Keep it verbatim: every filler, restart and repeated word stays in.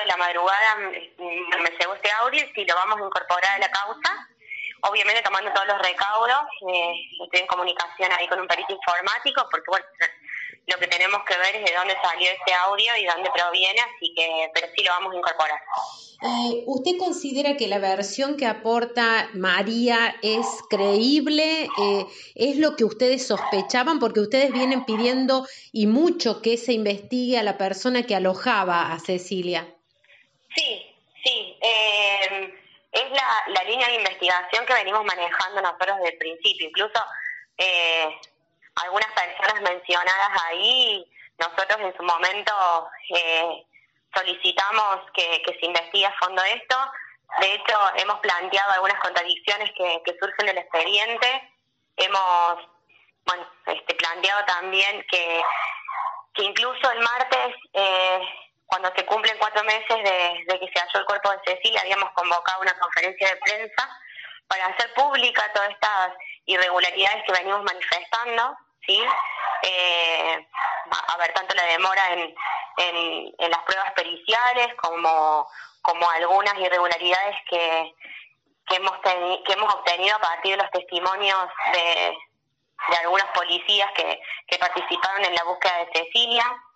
de la madrugada me, me llegó este audio y si lo vamos a incorporar a la causa, obviamente tomando todos los recaudos. Eh, estoy en comunicación ahí con un perito informático porque, bueno, lo que tenemos que ver es de dónde salió este audio y de dónde proviene, así que, pero sí lo vamos a incorporar. Eh, ¿Usted considera que la versión que aporta María es creíble? Eh, ¿Es lo que ustedes sospechaban? Porque ustedes vienen pidiendo y mucho que se investigue a la persona que alojaba a Cecilia. Sí, sí. Eh, es la, la línea de investigación que venimos manejando nosotros desde el principio. Incluso eh, algunas personas mencionadas ahí, nosotros en su momento eh, solicitamos que, que se investigue a fondo esto. De hecho, hemos planteado algunas contradicciones que, que surgen del expediente. Hemos bueno, este, planteado también que, que incluso el martes, eh, cuando se cumplen cuatro meses de, de que se halló el cuerpo de Cecilia, habíamos convocado una conferencia de prensa para hacer pública todas estas irregularidades que venimos manifestando, ¿sí? Eh, a ver, tanto la demora en, en, en las pruebas periciales como, como algunas irregularidades que, que, hemos teni- que hemos obtenido a partir de los testimonios de, de algunos policías que, que participaron en la búsqueda de Cecilia.